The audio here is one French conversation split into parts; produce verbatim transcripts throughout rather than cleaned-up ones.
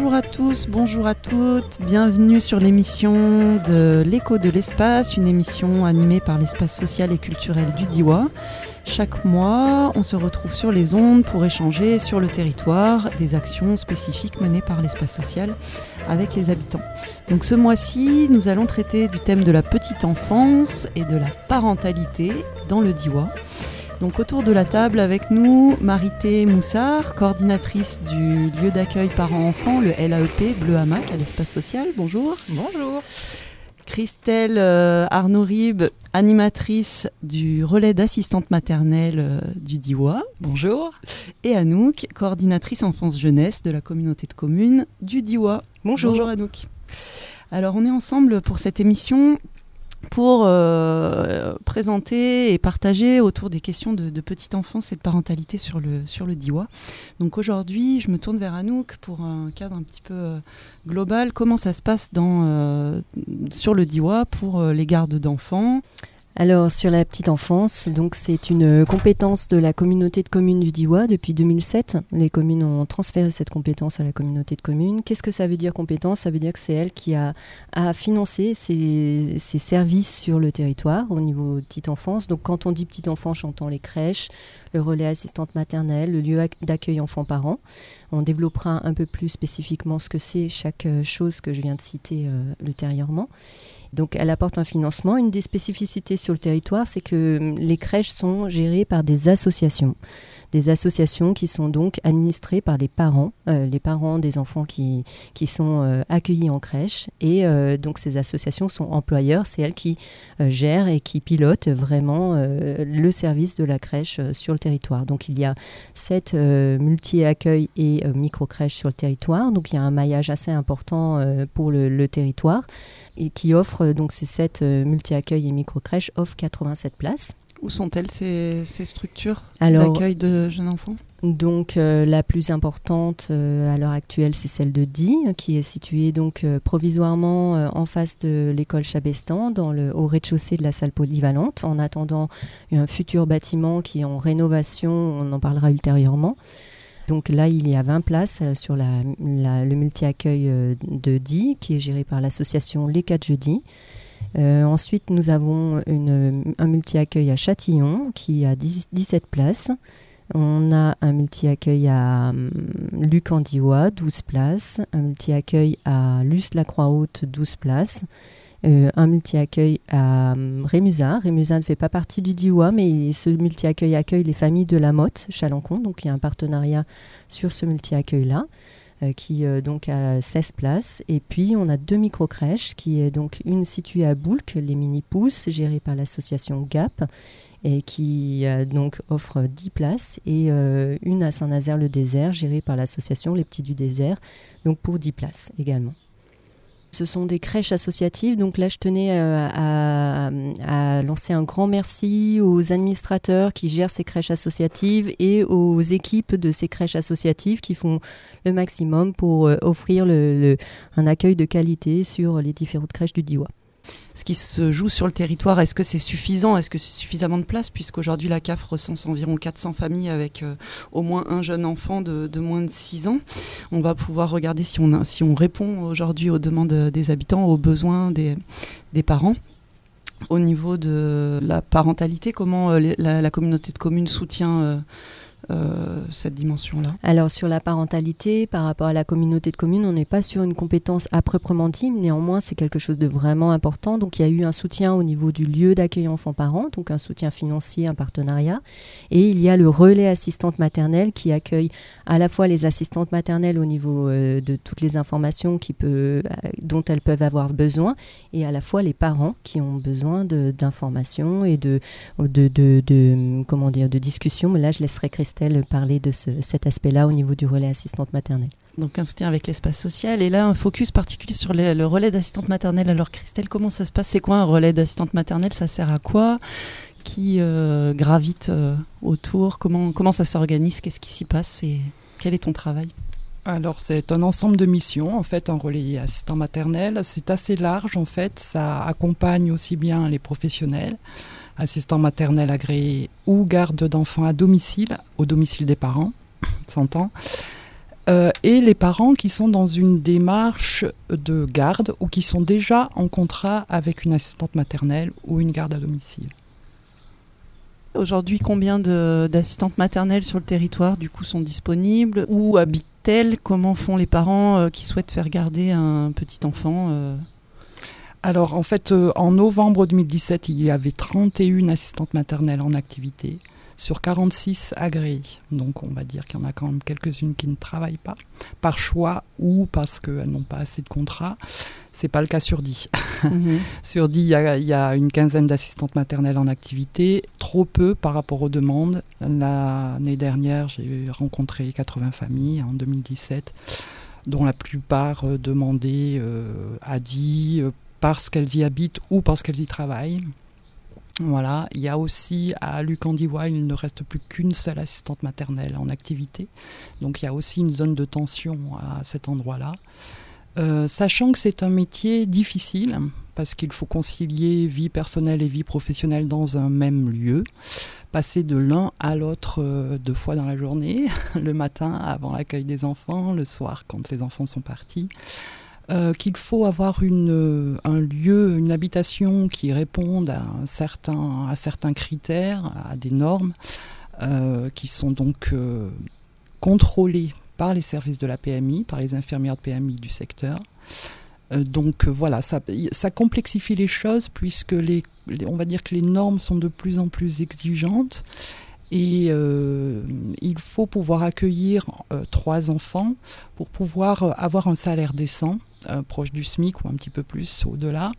Bonjour à tous, bonjour à toutes, bienvenue sur l'émission de l'Écho de l'espace, une émission animée par l'espace social et culturel du Diois. Chaque mois, on se retrouve sur les ondes pour échanger sur le territoire des actions spécifiques menées par l'espace social avec les habitants. Donc ce mois-ci, nous allons traiter du thème de la petite enfance et de la parentalité dans le Diois. Donc autour de la table avec nous, Marité Moussard, coordinatrice du lieu d'accueil parents-enfants, le L A E P Bleu Hamac à l'espace social. Bonjour. Bonjour. Christelle euh, Arnaud-Ribes, animatrice du relais d'assistante maternelle euh, du Diois. Bonjour. Et Anouk, coordinatrice enfance-jeunesse de la communauté de communes du Diois. Bonjour. Bonjour Anouk. Alors on est ensemble pour cette émission pour euh, présenter et partager autour des questions de, de petite enfance et de parentalité sur le, sur le Diois. Donc aujourd'hui, je me tourne vers Anouk pour un cadre un petit peu euh, global. Comment ça se passe dans, euh, sur le Diois pour euh, les gardes d'enfants ? Alors, sur la petite enfance, donc c'est une compétence de la communauté de communes du Diois depuis deux mille sept. Les communes ont transféré cette compétence à la communauté de communes. Qu'est-ce que ça veut dire compétence ? Ça veut dire que c'est elle qui a, a financé ces, ces services sur le territoire au niveau de petite enfance. Donc, quand on dit petite enfance, j'entends les crèches, le relais assistante maternelle, le lieu d'accueil enfants-parents. On développera un peu plus spécifiquement ce que c'est chaque chose que je viens de citer euh, ultérieurement. Donc, elle apporte un financement. Une des spécificités sur le territoire, c'est que les crèches sont gérées par des associations. Des associations qui sont donc administrées par les parents, euh, les parents des enfants qui, qui sont euh, accueillis en crèche. Et euh, donc, ces associations sont employeurs. C'est elles qui euh, gèrent et qui pilotent vraiment euh, le service de la crèche euh, sur le territoire. Donc, il y a sept euh, multi-accueils et euh, micro-crèches sur le territoire. Donc, il y a un maillage assez important euh, pour le, le territoire et qui offre, donc ces sept euh, multi-accueils et micro-crèches offrent quatre-vingt-sept places. Où sont-elles ces, ces structures Alors, d'accueil de jeunes enfants ? Donc euh, la plus importante euh, à l'heure actuelle, c'est celle de Die, qui est située donc euh, provisoirement euh, en face de l'école Chabestan, dans le, au rez-de-chaussée de la salle polyvalente, en attendant un futur bâtiment qui est en rénovation, on en parlera ultérieurement. Donc là, il y a vingt places euh, sur la, la, le multi-accueil euh, de Die, qui est géré par l'association Les quatre Jeudis. Euh, ensuite, nous avons une, un multi-accueil à Châtillon qui a dix, dix-sept places. On a un multi-accueil à um, Luc-en-Diois, douze places. Un multi-accueil à Luce-la-Croix-Haute, douze places. Euh, un multi-accueil à um, Rémusat. Rémusat ne fait pas partie du Diois, mais ce multi-accueil accueille les familles de la Motte, Chalancon. Donc, il y a un partenariat sur ce multi-accueil-là. qui euh, donc a seize places. Et puis, on a deux micro-crèches, qui est donc une située à Boulques, les mini-pousses, gérée par l'association G A P, et qui euh, donc offre dix places, et euh, une à Saint-Nazaire-le-Désert, gérée par l'association Les Petits du Désert, donc pour dix places également. Ce sont des crèches associatives, donc là je tenais euh, à, à lancer un grand merci aux administrateurs qui gèrent ces crèches associatives et aux équipes de ces crèches associatives qui font le maximum pour euh, offrir le, le, un accueil de qualité sur les différentes crèches du Diois. Ce qui se joue sur le territoire, est-ce que c'est suffisant ? Est-ce que c'est suffisamment de place ? Puisqu'aujourd'hui, la C A F recense environ quatre cents familles avec euh, au moins un jeune enfant de, de moins de six ans. On va pouvoir regarder si on, a, si on répond aujourd'hui aux demandes des habitants, aux besoins des, des parents. Au niveau de la parentalité, comment euh, la, la communauté de communes soutient euh, Euh, cette dimension-là ? Alors sur la parentalité, par rapport à la communauté de communes, on n'est pas sur une compétence à proprement dit, mais néanmoins c'est quelque chose de vraiment important. Donc il y a eu un soutien au niveau du lieu d'accueil enfants-parents, donc un soutien financier, un partenariat. Et il y a le relais assistante maternelle qui accueille à la fois les assistantes maternelles au niveau euh, de toutes les informations qui peut, euh, dont elles peuvent avoir besoin, et à la fois les parents qui ont besoin de, d'informations et de, de, de, de, comment dire, de discussions. Mais là je laisserai Christelle parler de ce, cet aspect-là au niveau du relais assistante maternelle. Donc un soutien avec l'espace social, et là un focus particulier sur les, le relais d'assistante maternelle. Alors Christelle, comment ça se passe ? C'est quoi un relais d'assistante maternelle ? Ça sert à quoi ? Qui euh, gravite euh, autour ? Comment, comment ça s'organise ? Qu'est-ce qui s'y passe ? Et quel est ton travail ? Alors c'est un ensemble de missions, en fait, en relais assistant maternel. C'est assez large, en fait, ça accompagne aussi bien les professionnels, assistants maternels agréés ou garde d'enfants à domicile, au domicile des parents, s'entend. Euh, et les parents qui sont dans une démarche de garde ou qui sont déjà en contrat avec une assistante maternelle ou une garde à domicile. Aujourd'hui, combien de, d'assistantes maternelles sur le territoire du coup sont disponibles? Où habitent-elles? Comment font les parents euh, qui souhaitent faire garder un petit enfant euh... Alors en fait, euh, en novembre deux mille dix-sept, il y avait trente et une assistantes maternelles en activité sur quarante-six agréées. Donc on va dire qu'il y en a quand même quelques-unes qui ne travaillent pas, par choix ou parce qu'elles n'ont pas assez de contrats. C'est pas le cas sur dix. Mmh. Sur dix, il y a, y a une quinzaine d'assistantes maternelles en activité, trop peu par rapport aux demandes. L'année dernière, j'ai rencontré quatre-vingts familles en deux mille dix-sept, dont la plupart euh, demandaient euh, A D I euh, parce qu'elles y habitent ou parce qu'elles y travaillent. Voilà. Il y a aussi à Lucandivois, il ne reste plus qu'une seule assistante maternelle en activité. Donc il y a aussi une zone de tension à cet endroit-là. Euh, sachant que c'est un métier difficile, parce qu'il faut concilier vie personnelle et vie professionnelle dans un même lieu, passer de l'un à l'autre euh, deux fois dans la journée, le matin avant l'accueil des enfants, le soir quand les enfants sont partis. Euh, qu'il faut avoir une, un lieu, une habitation qui réponde à, un certain, à certains critères, à des normes, euh, qui sont donc euh, contrôlées par les services de la P M I, par les infirmières de P M I du secteur. Euh, donc euh, voilà, ça, ça complexifie les choses puisque les, les, on va dire que les normes sont de plus en plus exigeantes. Et euh, il faut pouvoir accueillir euh, trois enfants pour pouvoir euh, avoir un salaire décent, euh, proche du SMIC ou un petit peu plus au-delà.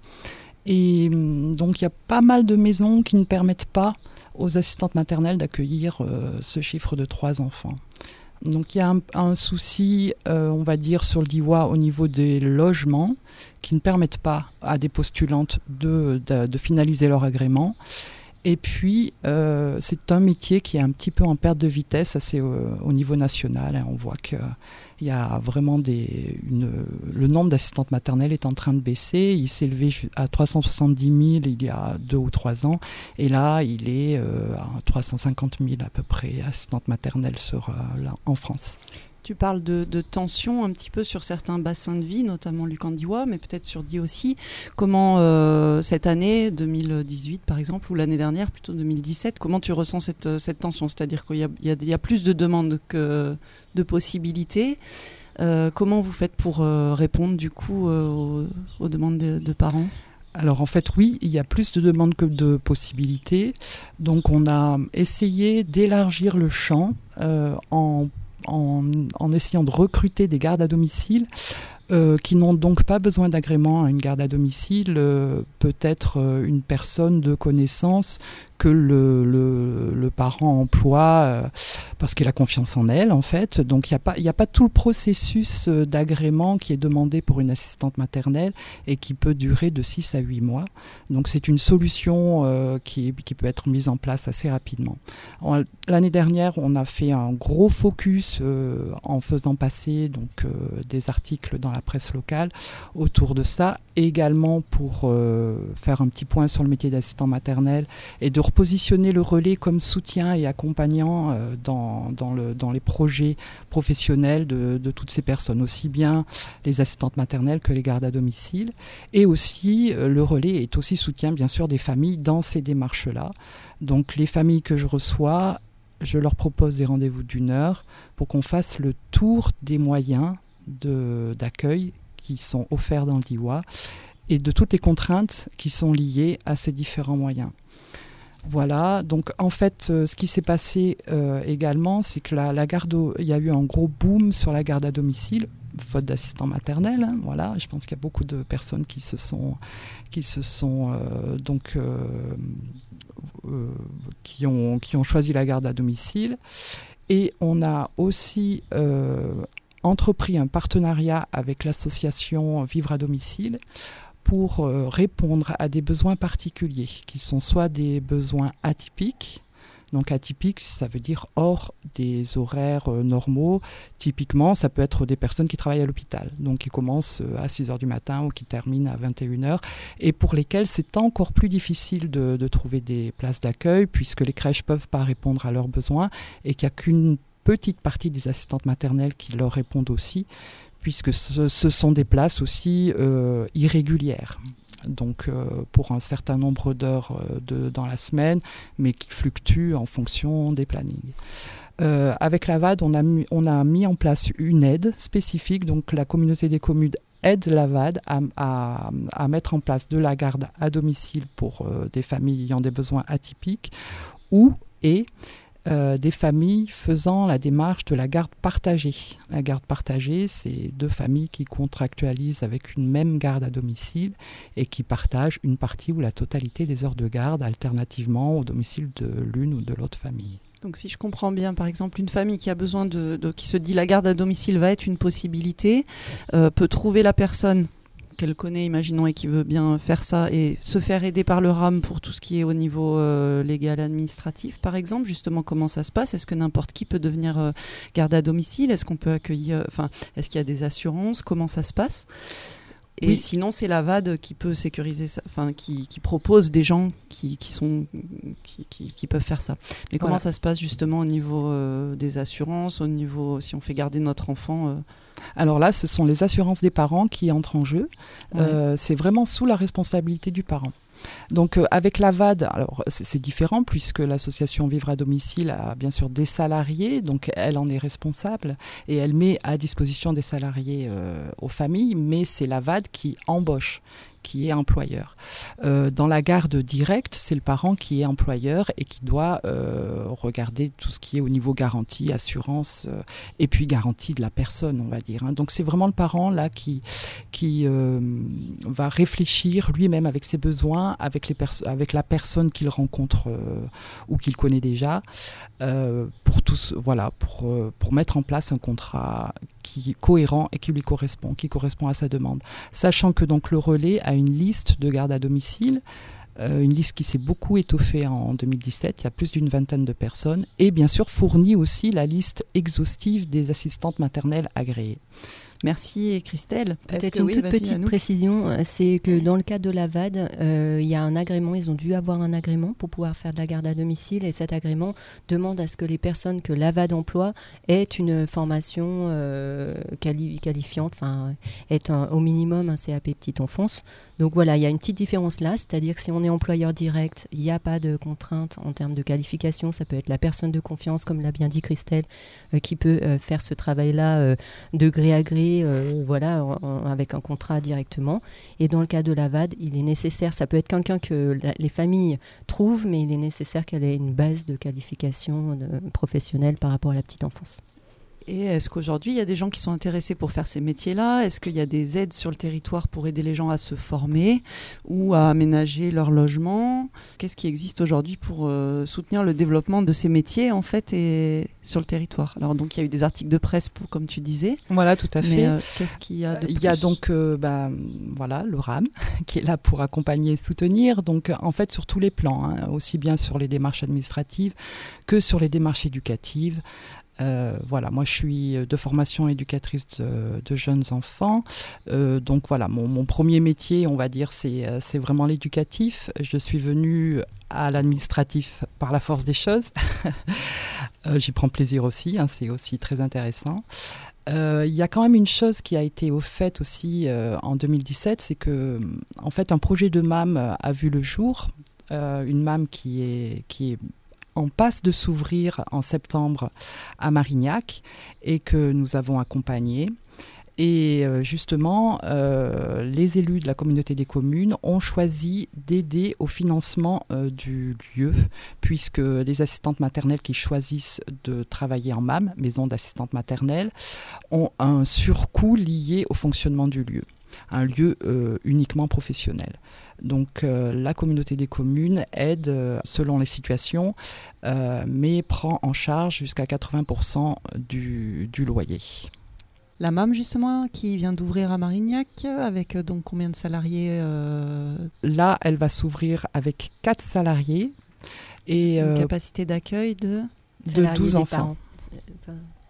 Et euh, donc il y a pas mal de maisons qui ne permettent pas aux assistantes maternelles d'accueillir euh, ce chiffre de trois enfants. Donc il y a un, un souci, euh, on va dire, sur le Diois au niveau des logements qui ne permettent pas à des postulantes de, de, de finaliser leur agrément. Et puis, euh, c'est un métier qui est un petit peu en perte de vitesse, ça c'est au, au niveau national. Hein. On voit qu'il y a vraiment des... Une, le nombre d'assistantes maternelles est en train de baisser. Il s'est élevé à trois cent soixante-dix mille il y a deux ou trois ans. Et là, il est euh, à trois cent cinquante mille à peu près, assistantes maternelles sur, euh, là, en France. Tu parles de, de tension un petit peu sur certains bassins de vie, notamment Lucandivois, mais peut-être sur Die aussi. Comment euh, cette année, deux mille dix-huit par exemple, ou l'année dernière, plutôt deux mille dix-sept, comment tu ressens cette, cette tension? C'est-à-dire qu'il y a, il y a, il y a plus de demandes que de possibilités. Euh, comment vous faites pour euh, répondre du coup euh, aux, aux demandes de, de parents? Alors en fait oui, il y a plus de demandes que de possibilités. Donc on a essayé d'élargir le champ euh, en En, en essayant de recruter des gardes à domicile euh, qui n'ont donc pas besoin d'agrément à une garde à domicile, euh, peut-être euh, une personne de connaissance que le, le, le parent emploie euh, parce qu'il a confiance en elle en fait. Donc il n'y a pas, il n'y a pas tout le processus euh, d'agrément qui est demandé pour une assistante maternelle et qui peut durer de six à huit mois. Donc c'est une solution euh, qui, qui peut être mise en place assez rapidement. En, l'année dernière, on a fait un gros focus euh, en faisant passer donc, euh, des articles dans la presse locale autour de ça, et également pour euh, faire un petit point sur le métier d'assistant maternel et de repositionner le relais comme soutien et accompagnant euh, dans, dans, le, dans les projets professionnels de, de toutes ces personnes, aussi bien les assistantes maternelles que les gardes à domicile. Et aussi, euh, le relais est aussi soutien, bien sûr, des familles dans ces démarches-là. Donc, les familles que je reçois, je leur propose des rendez-vous d'une heure pour qu'on fasse le tour des moyens de, d'accueil qui sont offerts dans le Diois et de toutes les contraintes qui sont liées à ces différents moyens. Voilà, donc en fait, euh, ce qui s'est passé euh, également, c'est que la, la garde, au, il y a eu un gros boom sur la garde à domicile, faute d'assistants maternels. Hein, voilà, je pense qu'il y a beaucoup de personnes qui se sont, qui se sont euh, donc euh, euh, qui ont qui ont choisi la garde à domicile. Et on a aussi euh, entrepris un partenariat avec l'association Vivre à domicile pour euh, répondre à des besoins particuliers, qui sont soit des besoins atypiques. Donc atypique, ça veut dire hors des horaires euh, normaux. Typiquement, ça peut être des personnes qui travaillent à l'hôpital, donc qui commencent euh, à six heures du matin ou qui terminent à vingt et une heures, et pour lesquelles c'est encore plus difficile de, de trouver des places d'accueil, puisque les crèches ne peuvent pas répondre à leurs besoins, et qu'il n'y a qu'une petite partie des assistantes maternelles qui leur répondent aussi, puisque ce, ce sont des places aussi euh, irrégulières. Donc euh, pour un certain nombre d'heures euh, de, dans la semaine, mais qui fluctuent en fonction des plannings. Euh, avec la V A D, on a, mis, on a mis en place une aide spécifique, donc la communauté des communes aide la V A D à, à, à mettre en place de la garde à domicile pour euh, des familles ayant des besoins atypiques ou et Euh, des familles faisant la démarche de la garde partagée. La garde partagée, c'est deux familles qui contractualisent avec une même garde à domicile et qui partagent une partie ou la totalité des heures de garde alternativement au domicile de l'une ou de l'autre famille. Donc si je comprends bien, par exemple, une famille qui a besoin de, de qui se dit la garde à domicile va être une possibilité, euh, peut trouver la personne qu'elle connaît, imaginons, et qui veut bien faire ça et se faire aider par le R A M pour tout ce qui est au niveau euh, légal administratif, par exemple. Justement, comment ça se passe? Est-ce que n'importe qui peut devenir euh, garde à domicile? Est-ce qu'on peut accueillir, enfin, est-ce qu'il y a des assurances? Comment ça se passe? Et oui. Sinon, c'est la V A D qui peut sécuriser ça, enfin, qui, qui propose des gens qui, qui, sont, qui, qui, qui peuvent faire ça. Mais comment voilà. Ça se passe justement au niveau euh, des assurances, au niveau, si on fait garder notre enfant euh... Alors là, ce sont les assurances des parents qui entrent en jeu. Ouais. Euh, c'est vraiment sous la responsabilité du parent. Donc euh, avec la V A D, alors c'est, c'est différent puisque l'association Vivre à domicile a bien sûr des salariés, donc elle en est responsable et elle met à disposition des salariés euh, aux familles, mais c'est la V A D qui embauche, qui est employeur. Euh, dans la garde directe, c'est le parent qui est employeur et qui doit euh, regarder tout ce qui est au niveau garantie, assurance euh, et puis garantie de la personne, on va dire. Hein. Donc c'est vraiment le parent là qui, qui euh, va réfléchir lui-même avec ses besoins, avec, les pers- avec la personne qu'il rencontre euh, ou qu'il connaît déjà, euh, pour tous, voilà, pour, euh, pour mettre en place un contrat qui est cohérent et qui lui correspond, qui correspond à sa demande. Sachant que donc le relais a une liste de garde à domicile, euh, une liste qui s'est beaucoup étoffée en deux mille dix-sept, il y a plus d'une vingtaine de personnes, et bien sûr fournit aussi la liste exhaustive des assistantes maternelles agréées. Merci Christelle. Peut-être une oui, toute petite Anouk. précision, c'est que dans le cadre de la V A D, euh, il y a un agrément, ils ont dû avoir un agrément pour pouvoir faire de la garde à domicile et cet agrément demande à ce que les personnes que la V A D emploie aient une formation euh, quali- qualifiante, enfin, aient un, au minimum un C A P petite enfance. Donc voilà, il y a une petite différence là, c'est-à-dire que si on est employeur direct, il n'y a pas de contrainte en termes de qualification, ça peut être la personne de confiance, comme l'a bien dit Christelle, euh, qui peut euh, faire ce travail-là euh, de gré à gré, euh, voilà, en, en, avec un contrat directement. Et dans le cas de la V A D, il est nécessaire, ça peut être quelqu'un que la, les familles trouvent, mais il est nécessaire qu'elle ait une base de qualification de, professionnelle par rapport à la petite enfance. Et est-ce qu'aujourd'hui, il y a des gens qui sont intéressés pour faire ces métiers-là? Est-ce qu'il y a des aides sur le territoire pour aider les gens à se former ou à aménager leur logement? Qu'est-ce qui existe aujourd'hui pour euh, soutenir le développement de ces métiers, en fait, et sur le territoire? Alors, donc, il y a eu des articles de presse, pour, comme tu disais. Voilà, tout à fait. Mais euh, qu'est-ce qu'il y a de plus? Il y a donc euh, bah, voilà, le R A M qui est là pour accompagner et soutenir. Donc, en fait, sur tous les plans, hein, aussi bien sur les démarches administratives que sur les démarches éducatives. Euh, voilà, moi je suis de formation éducatrice de, de jeunes enfants, euh, donc voilà, mon, mon premier métier, on va dire, c'est, c'est vraiment l'éducatif. Je suis venue à l'administratif par la force des choses. euh, j'y prends plaisir aussi, hein, c'est aussi très intéressant. Il euh, y a quand même une chose qui a été au fait aussi euh, en deux mille dix-sept, c'est que en fait un projet de M A M a vu le jour, euh, une M A M qui est, qui est en passe de s'ouvrir en septembre à Marignac et que nous avons accompagné. Et euh, justement, euh, les élus de la communauté des communes ont choisi d'aider au financement euh, du lieu, puisque les assistantes maternelles qui choisissent de travailler en M A M, maison d'assistantes maternelles, ont un surcoût lié au fonctionnement du lieu, un lieu euh, uniquement professionnel. Donc euh, la communauté des communes aide euh, selon les situations, euh, mais prend en charge jusqu'à quatre-vingts pour cent du, du loyer. La M A M justement qui vient d'ouvrir à Marignac avec euh, donc combien de salariés euh... Là, elle va s'ouvrir avec quatre salariés et une euh, capacité d'accueil de de douze enfants. Enfin,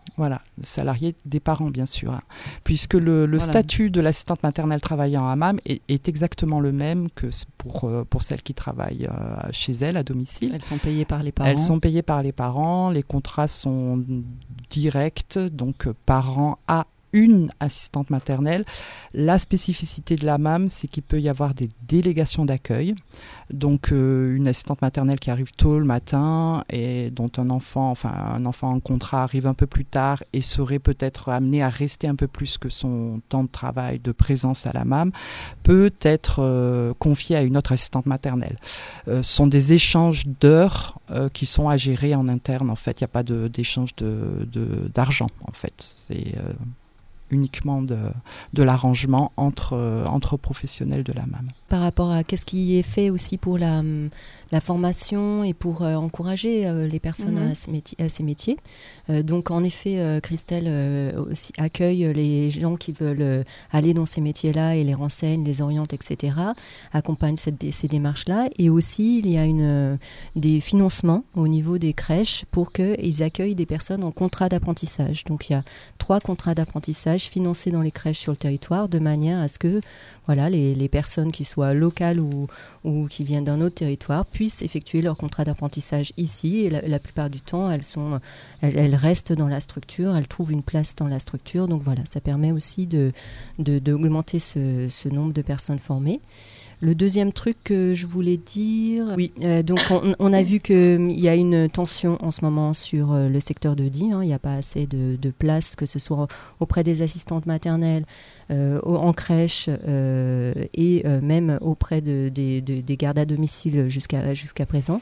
Voilà, salarié des parents, bien sûr. Hein. Puisque le, le voilà. statut de l'assistante maternelle travaillant en hammam est, est exactement le même que pour, euh, pour celles qui travaillent euh, chez elles, à domicile. Elles sont payées par les parents. Elles sont payées par les parents. Les contrats sont directs, donc euh, parents à une assistante maternelle. La spécificité de l'hammam, c'est qu'il peut y avoir des délégations d'accueil. Donc euh, une assistante maternelle qui arrive tôt le matin et dont un enfant, enfin un enfant en contrat arrive un peu plus tard et serait peut-être amené à rester un peu plus que son temps de travail, de présence à l'hammam, peut être euh, confié à une autre assistante maternelle. Euh, ce sont des échanges d'heures euh, qui sont à gérer en interne. En fait, il n'y a pas de, d'échange de, de, d'argent. En fait, c'est euh, uniquement de, de l'arrangement entre, euh, entre professionnels de l'hammam. Par rapport à qu'est-ce qui est fait aussi pour la, la formation et pour euh, encourager euh, les personnes mmh. à, ces métiers, à ces métiers. Euh, donc en effet, euh, Christelle euh, aussi accueille les gens qui veulent euh, aller dans ces métiers-là et les renseigne, les oriente, et cetera. Accompagne cette, ces démarches-là. Et aussi, il y a une, euh, des financements au niveau des crèches pour qu'ils accueillent des personnes en contrat d'apprentissage. Donc il y a trois contrats d'apprentissage financés dans les crèches sur le territoire de manière à ce que voilà, les, les personnes qui soient locales ou, ou qui viennent d'un autre territoire puissent effectuer leur contrat d'apprentissage ici. Et la, la plupart du temps, elles, sont, elles, elles restent dans la structure, elles trouvent une place dans la structure. Donc voilà, ça permet aussi de, de, d'augmenter ce, ce nombre de personnes formées. Le deuxième truc que je voulais dire, oui, euh, donc on, on a vu qu'il y a une tension en ce moment sur euh, le secteur de D I. Hein, il n'y a pas assez de, de place, que ce soit auprès des assistantes maternelles, euh, en crèche euh, et euh, même auprès de, de, de, des gardes à domicile jusqu'à, jusqu'à présent.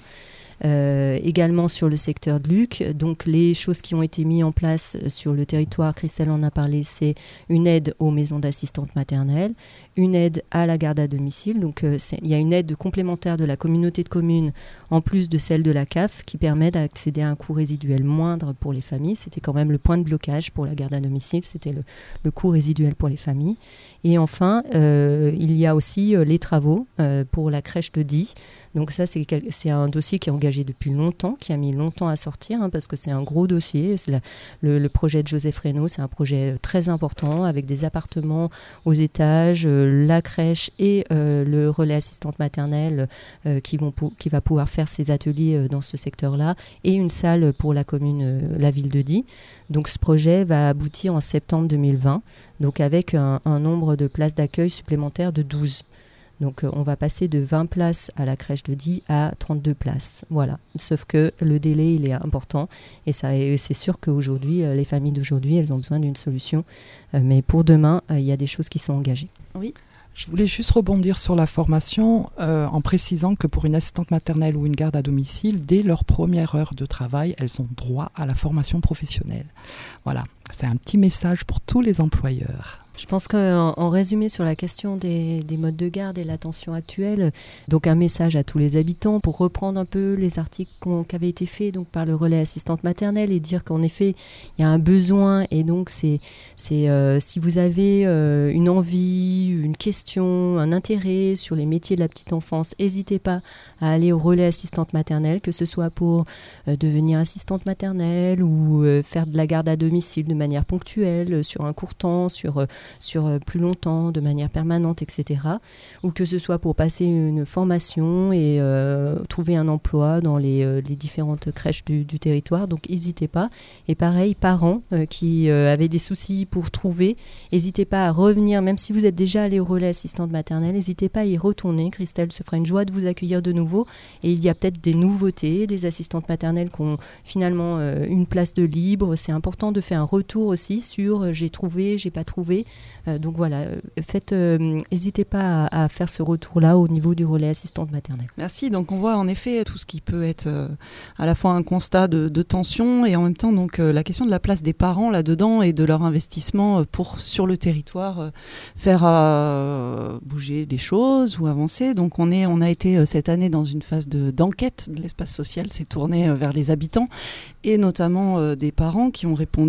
Euh, également sur le secteur de l'U C. Donc les choses qui ont été mises en place sur le territoire, Christelle en a parlé, c'est une aide aux maisons d'assistantes maternelles, une aide à la garde à domicile. Donc euh, il y a une aide complémentaire de la communauté de communes en plus de celle de la C A F qui permet d'accéder à un coût résiduel moindre pour les familles. C'était quand même le point de blocage pour la garde à domicile, c'était le, le coût résiduel pour les familles. Et enfin, euh, il y a aussi euh, les travaux euh, pour la crèche de D I. Donc ça, c'est, quel... c'est un dossier qui est engagé depuis longtemps, qui a mis longtemps à sortir, hein, parce que c'est un gros dossier. C'est la... le, le projet de Joseph Reynaud, c'est un projet très important, avec des appartements aux étages, euh, la crèche et euh, le relais assistante maternelle euh, qui, vont pou... qui va pouvoir faire ses ateliers euh, dans ce secteur-là, et une salle pour la commune, euh, la ville de D I. Donc ce projet va aboutir en septembre deux mille vingt, donc avec un, un nombre de places d'accueil supplémentaires de douze. Donc euh, on va passer de vingt places à la crèche de D I à trente-deux places. Voilà. Sauf que le délai, il est important. Et, ça, et c'est sûr qu'aujourd'hui, euh, les familles d'aujourd'hui, elles ont besoin d'une solution. Euh, mais pour demain, il euh, y a des choses qui sont engagées. Oui. Je voulais juste rebondir sur la formation euh, en précisant que pour une assistante maternelle ou une garde à domicile, dès leur première heure de travail, elles ont droit à la formation professionnelle. Voilà, c'est un petit message pour tous les employeurs. Je pense qu'en en résumé sur la question des, des modes de garde et l'attention actuelle, donc un message à tous les habitants pour reprendre un peu les articles qui avaient été faits donc par le relais assistante maternelle et dire qu'en effet il y a un besoin et donc c'est, c'est euh, si vous avez euh, une envie, une question, un intérêt sur les métiers de la petite enfance, n'hésitez pas à aller au relais assistante maternelle, que ce soit pour euh, devenir assistante maternelle ou euh, faire de la garde à domicile de manière ponctuelle, euh, sur un court temps, sur euh, sur plus longtemps, de manière permanente, et cetera. Ou que ce soit pour passer une formation et euh, trouver un emploi dans les, euh, les différentes crèches du, du territoire. Donc, n'hésitez pas. Et pareil, parents euh, qui euh, avaient des soucis pour trouver, n'hésitez pas à revenir, même si vous êtes déjà allé au relais assistante maternelle, n'hésitez pas à y retourner. Christelle se fera une joie de vous accueillir de nouveau. Et il y a peut-être des nouveautés, des assistantes maternelles qui ont finalement euh, une place de libre. C'est important de faire un retour aussi sur euh, j'ai trouvé, j'ai pas trouvé. Euh, donc voilà, faites, euh, n'hésitez pas à, à faire ce retour-là au niveau du relais assistante maternelle. Merci. Donc on voit en effet tout ce qui peut être euh, à la fois un constat de, de tension et en même temps donc euh, la question de la place des parents là-dedans et de leur investissement pour sur le territoire euh, faire euh, bouger des choses ou avancer. Donc on est, on a été euh, cette année dans une phase de, d'enquête de l'espace social, c'est tourné euh, vers les habitants et notamment euh, des parents qui ont répondu à l'enquête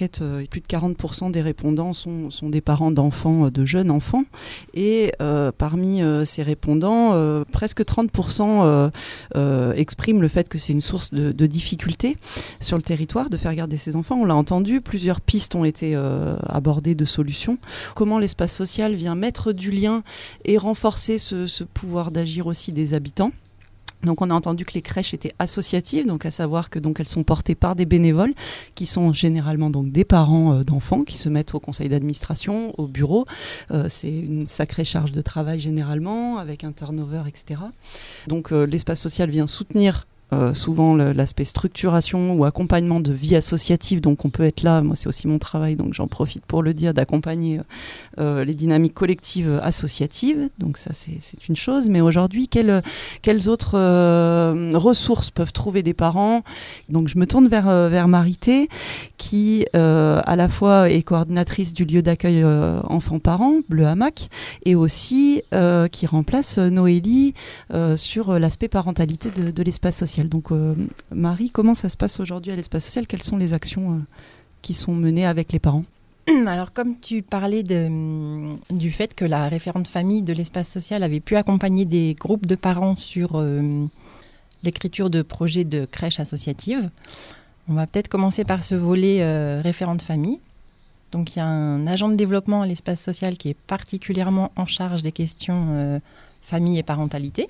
enquête, euh, plus de quarante pour cent des répondants sont, sont des parents d'enfants, de jeunes enfants. Et euh, parmi euh, ces répondants, euh, presque trente pour cent euh, euh, expriment le fait que c'est une source de, de difficulté sur le territoire de faire garder ses enfants. On l'a entendu, plusieurs pistes ont été euh, abordées de solutions. Comment l'espace social vient mettre du lien et renforcer ce, ce pouvoir d'agir aussi des habitants. Donc on a entendu que les crèches étaient associatives, donc à savoir que donc elles sont portées par des bénévoles qui sont généralement donc des parents euh, d'enfants qui se mettent au conseil d'administration, au bureau. Euh, c'est une sacrée charge de travail généralement avec un turnover, et cetera. Donc euh, l'espace social vient soutenir Euh, souvent le, l'aspect structuration ou accompagnement de vie associative, donc on peut être là, moi c'est aussi mon travail, donc j'en profite pour le dire, d'accompagner euh, les dynamiques collectives associatives, donc ça c'est, c'est une chose, mais aujourd'hui quelles, quelles autres euh, ressources peuvent trouver des parents? Donc je me tourne vers, euh, vers Marité qui euh, à la fois est coordinatrice du lieu d'accueil euh, enfants-parents, Bleu Hamac, et aussi euh, qui remplace Noélie euh, sur l'aspect parentalité de, de l'espace social. Donc euh, Marie, comment ça se passe aujourd'hui à l'espace social? Quelles sont les actions euh, qui sont menées avec les parents? Alors comme tu parlais de, du fait que la référente famille de l'espace social avait pu accompagner des groupes de parents sur euh, l'écriture de projets de crèches associatives, on va peut-être commencer par ce volet euh, référente famille. Donc il y a un agent de développement à l'espace social qui est particulièrement en charge des questions euh, famille et parentalité.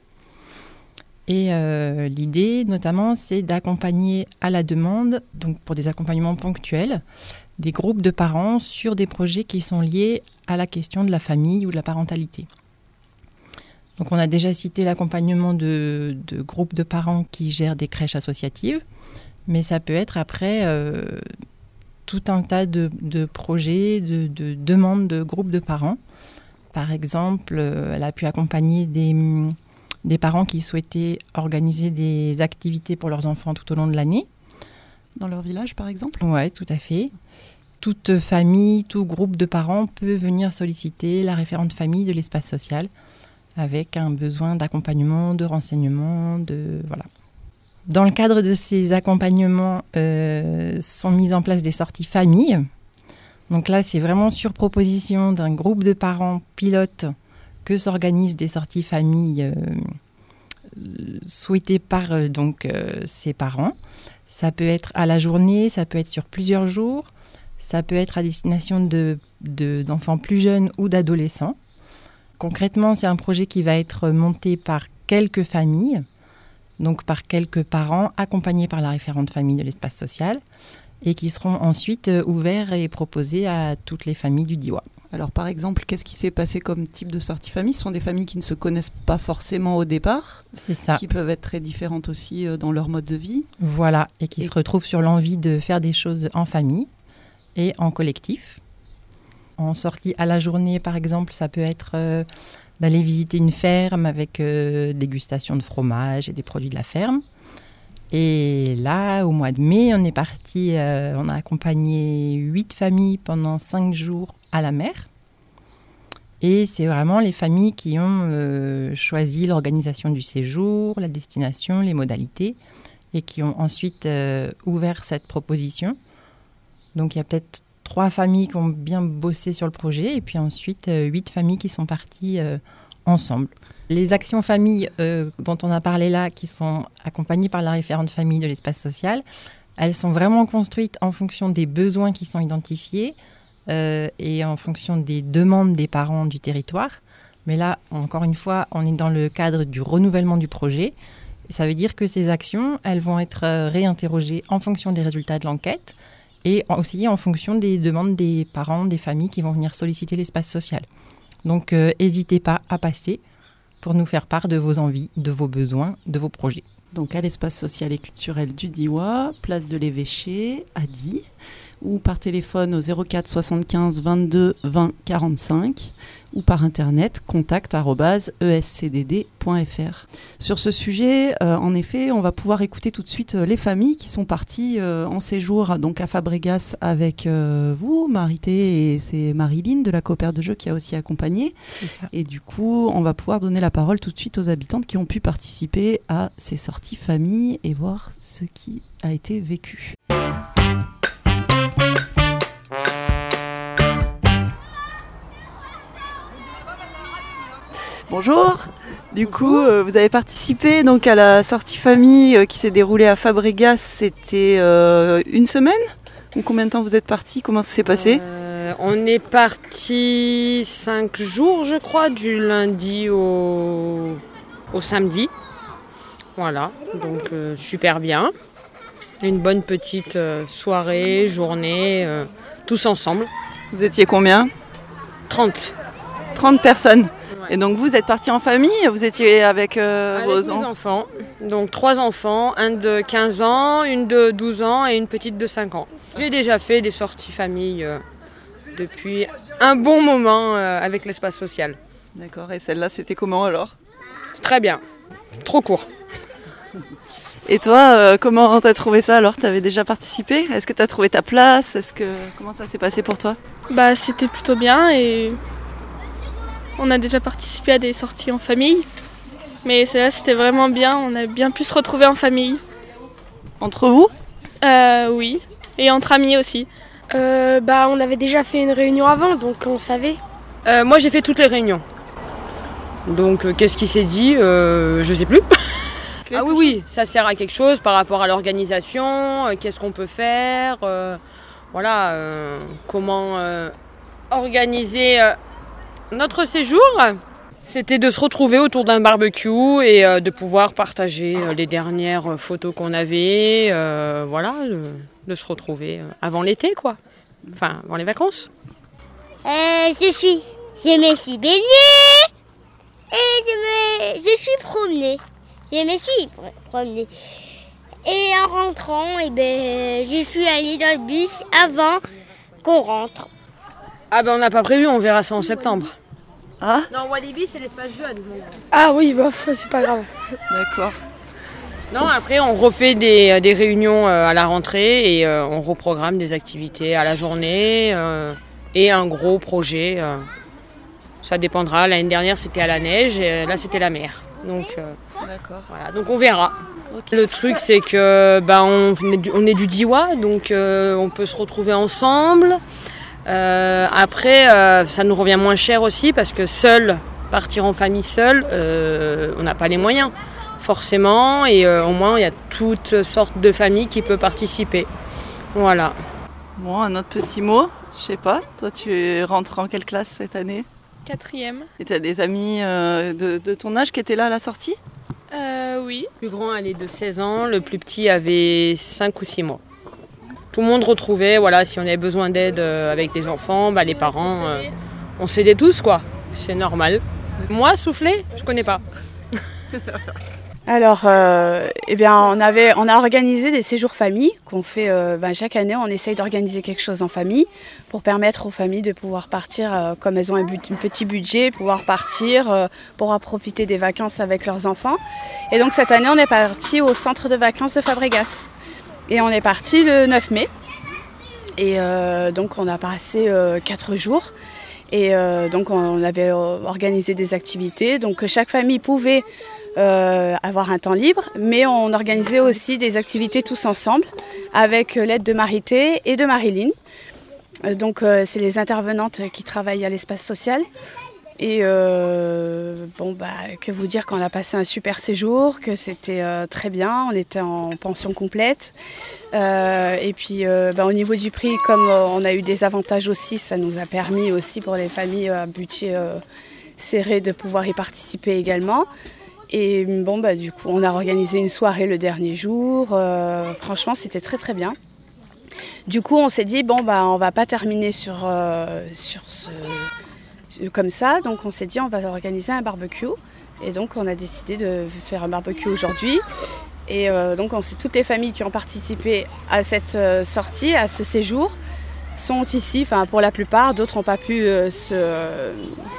Et euh, l'idée, notamment, c'est d'accompagner à la demande, donc pour des accompagnements ponctuels, des groupes de parents sur des projets qui sont liés à la question de la famille ou de la parentalité. Donc on a déjà cité l'accompagnement de, de groupes de parents qui gèrent des crèches associatives, mais ça peut être après euh, tout un tas de, de projets, de, de demandes de groupes de parents. Par exemple, euh, elle a pu accompagner des... des parents qui souhaitaient organiser des activités pour leurs enfants tout au long de l'année. Dans leur village, par exemple ? Oui, tout à fait. Toute famille, tout groupe de parents peut venir solliciter la référente famille de l'espace social avec un besoin d'accompagnement, de renseignement, de... voilà. Dans le cadre de ces accompagnements, euh, sont mises en place des sorties famille. Donc là, c'est vraiment sur proposition d'un groupe de parents pilotes que s'organisent des sorties famille euh, souhaitées par euh, donc, euh, ses parents. Ça peut être à la journée, ça peut être sur plusieurs jours, ça peut être à destination de, de, d'enfants plus jeunes ou d'adolescents. Concrètement, c'est un projet qui va être monté par quelques familles, donc par quelques parents accompagnés par la référente famille de l'espace social et qui seront ensuite ouverts et proposés à toutes les familles du Diois. Alors par exemple, qu'est-ce qui s'est passé comme type de sortie famille ? Ce sont des familles qui ne se connaissent pas forcément au départ, c'est ça, qui peuvent être très différentes aussi dans leur mode de vie. Voilà, et qui et... se retrouvent sur l'envie de faire des choses en famille et en collectif. En sortie à la journée, par exemple, ça peut être euh, d'aller visiter une ferme avec euh, dégustation de fromage et des produits de la ferme. Et là, au mois de mai, on est parti, euh, on a accompagné huit familles pendant cinq jours à la mer. Et c'est vraiment les familles qui ont euh, choisi l'organisation du séjour, la destination, les modalités, et qui ont ensuite euh, ouvert cette proposition. Donc il y a peut-être trois familles qui ont bien bossé sur le projet, et puis ensuite euh, huit familles qui sont parties euh, ensemble. Les actions familles euh, dont on a parlé là, qui sont accompagnées par la référente famille de l'espace social, elles sont vraiment construites en fonction des besoins qui sont identifiés euh, et en fonction des demandes des parents du territoire. Mais là, encore une fois, on est dans le cadre du renouvellement du projet. Et ça veut dire que ces actions, elles vont être euh, réinterrogées en fonction des résultats de l'enquête et aussi en fonction des demandes des parents, des familles qui vont venir solliciter l'espace social. Donc, euh, n'hésitez pas à passer pour nous faire part de vos envies, de vos besoins, de vos projets. Donc à l'espace social et culturel du Diois, place de l'Évêché, à Die, ou par téléphone au zéro quatre soixante-quinze vingt-deux vingt quarante-cinq, ou par internet contact arobase e s c d d point f r. Sur ce sujet, euh, en effet, on va pouvoir écouter tout de suite euh, les familles qui sont parties euh, en séjour donc à Fabregas avec euh, vous, Marité, et c'est Marilyn de la coopère de jeu qui a aussi accompagné. C'est ça. Et du coup, on va pouvoir donner la parole tout de suite aux habitantes qui ont pu participer à ces sorties familles et voir ce qui a été vécu. Bonjour. Du coup, euh, vous avez participé donc à la sortie famille euh, qui s'est déroulée à Fabregas. C'était euh, une semaine ou combien de temps vous êtes partis? Comment ça s'est passé? euh, On est parti cinq jours, je crois, du lundi au, au samedi. Voilà, donc euh, super bien. Une bonne petite euh, soirée, journée, euh, tous ensemble. Vous étiez combien? trente. trente personnes. Ouais. Et donc vous êtes partis en famille? Vous étiez avec, euh, Avec vos mes enfants? enfants. Donc trois enfants, un de quinze ans, une de douze ans et une petite de cinq ans. J'ai déjà fait des sorties famille euh, depuis un bon moment euh, avec l'espace social. D'accord, et celle-là c'était comment alors? Très bien, trop court. Et toi, euh, comment t'as trouvé ça alors? T'avais déjà participé? Est-ce que t'as trouvé ta place? Est-ce que comment ça s'est passé pour toi? Bah, c'était plutôt bien et on a déjà participé à des sorties en famille. Mais celle-là, c'était vraiment bien. On a bien pu se retrouver en famille. Entre vous? Euh, oui. Et entre amis aussi. Euh, bah, on avait déjà fait une réunion avant, donc on savait. Euh, moi j'ai fait toutes les réunions. Donc euh, qu'est-ce qui s'est dit euh, Je sais plus. Ah oui, oui, ça sert à quelque chose par rapport à l'organisation, euh, qu'est-ce qu'on peut faire, euh, voilà, euh, comment euh, organiser euh, notre séjour. C'était de se retrouver autour d'un barbecue et euh, de pouvoir partager euh, les dernières photos qu'on avait, euh, voilà, de, de se retrouver euh, avant l'été, quoi, enfin avant les vacances. Euh, je suis, je me suis baignée et je me, je suis promenée. Je me suis promenée. Et en rentrant, eh ben, je suis allée dans le bus avant qu'on rentre. Ah ben on n'a pas prévu, on verra ça en septembre. Ah, Non, Walibi c'est l'espace jeune. Ah oui, bah, c'est pas grave. d'accord. Non, après on refait des, des réunions euh, à la rentrée et euh, on reprogramme des activités à la journée euh, et un gros projet. Euh, ça dépendra. L'année dernière c'était à la neige et là c'était la mer. Donc euh, D'accord. voilà, donc on verra. Le truc c'est que bah, on, est du, on est du Diois, donc euh, on peut se retrouver ensemble. Euh, après, euh, ça nous revient moins cher aussi parce que seul, partir en famille seul, euh, on n'a pas les moyens forcément. Et euh, au moins, il y a toutes sortes de familles qui peuvent participer. Voilà. Bon, un autre petit mot, je sais pas. Toi, tu rentres en quelle classe cette année? Quatrième. Et t'as des amis euh, de, de ton âge qui étaient là à la sortie? Euh, oui. Le plus grand, elle est de seize ans. Le plus petit avait cinq ou six mois. Tout le monde retrouvait, voilà, si on avait besoin d'aide euh, avec des enfants, bah, les parents, euh, on s'aidait tous, quoi. C'est normal. Moi, souffler, je connais pas. Alors, euh, eh bien, on avait, on a organisé des séjours famille qu'on fait euh, ben, chaque année. On essaye d'organiser quelque chose en famille pour permettre aux familles de pouvoir partir, euh, comme elles ont un, but, un petit budget, pouvoir partir, euh, pouvoir profiter des vacances avec leurs enfants. Et donc cette année, on est parti au centre de vacances de Fabregas. Et on est parti le neuf mai. Et euh, donc on a passé euh, quatre jours. Et euh, donc on avait organisé des activités. Donc chaque famille pouvait euh, avoir un temps libre, mais on organisait aussi des activités tous ensemble avec l'aide de Marité et de Marilyn. Donc euh, c'est les intervenantes qui travaillent à l'espace social. Et euh, bon bah que vous dire qu'on a passé un super séjour, que c'était euh, très bien, on était en pension complète. Euh, et puis euh, bah, au niveau du prix, comme euh, on a eu des avantages aussi, ça nous a permis aussi pour les familles à budget euh, serré de pouvoir y participer également. Et bon bah du coup on a organisé une soirée le dernier jour, euh, franchement c'était très très bien. Du coup on s'est dit bon bah on va pas terminer sur, euh, sur ce... comme ça, donc on s'est dit on va organiser un barbecue et donc on a décidé de faire un barbecue aujourd'hui et euh, donc on sait, toutes les familles qui ont participé à cette euh, sortie, à ce séjour sont ici, enfin pour la plupart, d'autres n'ont pas pu euh, se, euh,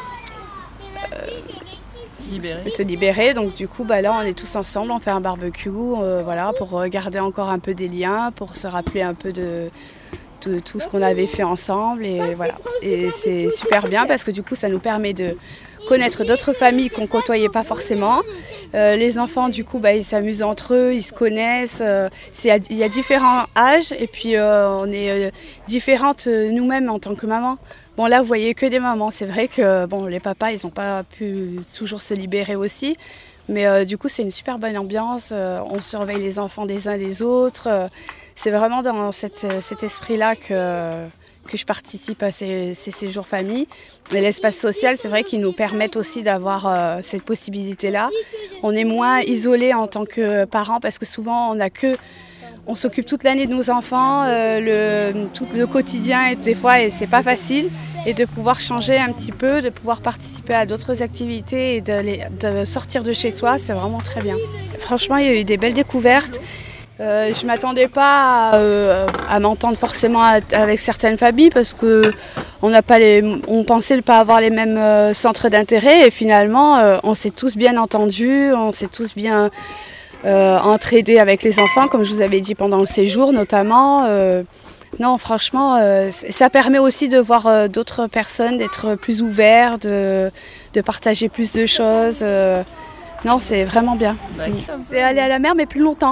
Libéré. se libérer, donc du coup bah, là on est tous ensemble, on fait un barbecue euh, voilà, pour garder encore un peu des liens, pour se rappeler un peu de De tout ce qu'on avait fait ensemble et voilà. Et c'est super bien parce que du coup ça nous permet de connaître d'autres familles qu'on ne côtoyait pas forcément. Euh, les enfants du coup bah, ils s'amusent entre eux, ils se connaissent. Euh, c'est, il y a différents âges et puis euh, on est euh, différentes euh, nous-mêmes en tant que maman Bon là, vous voyez que des mamans. C'est vrai que bon, les papas, ils n'ont pas pu toujours se libérer aussi. Mais euh, du coup, c'est une super bonne ambiance. Euh, on surveille les enfants des uns des autres. Euh, c'est vraiment dans cette, cet esprit-là que, que je participe à ces, ces séjours famille. Mais l'espace social, c'est vrai qu'ils nous permettent aussi d'avoir euh, cette possibilité-là. On est moins isolés en tant que parents parce que souvent, on n'a que... On s'occupe toute l'année de nos enfants, euh, le, tout le quotidien, et des fois, et c'est pas facile. Et de pouvoir changer un petit peu, de pouvoir participer à d'autres activités et de, les, de sortir de chez soi, c'est vraiment très bien. Franchement, il y a eu des belles découvertes. Euh, je ne m'attendais pas à, euh, à m'entendre forcément avec certaines familles parce qu'on n'a pas les, on pensait ne pas avoir les mêmes euh, centres d'intérêt. Et finalement, euh, on s'est tous bien entendus, on s'est tous bien... Euh, entraider avec les enfants, comme je vous avais dit pendant le séjour notamment. Euh, non, franchement, euh, ça permet aussi de voir euh, d'autres personnes, d'être plus ouverts, de, de partager plus de choses. Euh, non, c'est vraiment bien. C'est aller à la mer, mais plus longtemps.